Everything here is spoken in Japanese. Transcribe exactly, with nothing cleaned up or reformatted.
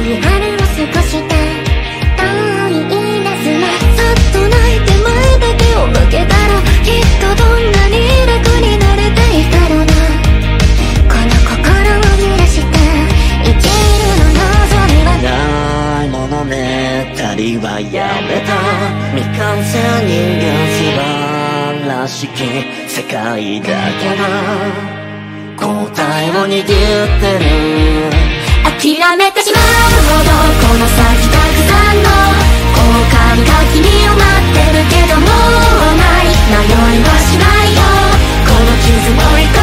い春を過ごして遠い言い出すね。さっと泣いて前だけを向けたらきっとどんなに楽になれていたろうな。この心を揺らして生きるの望みはないものね、旅はやめた。未完成人間素晴らしき世界だけが答えを握ってる。 諦めてしまうほどこの先たくさんの後悔が君を待ってるけどもうない。迷いはしないよ、この傷を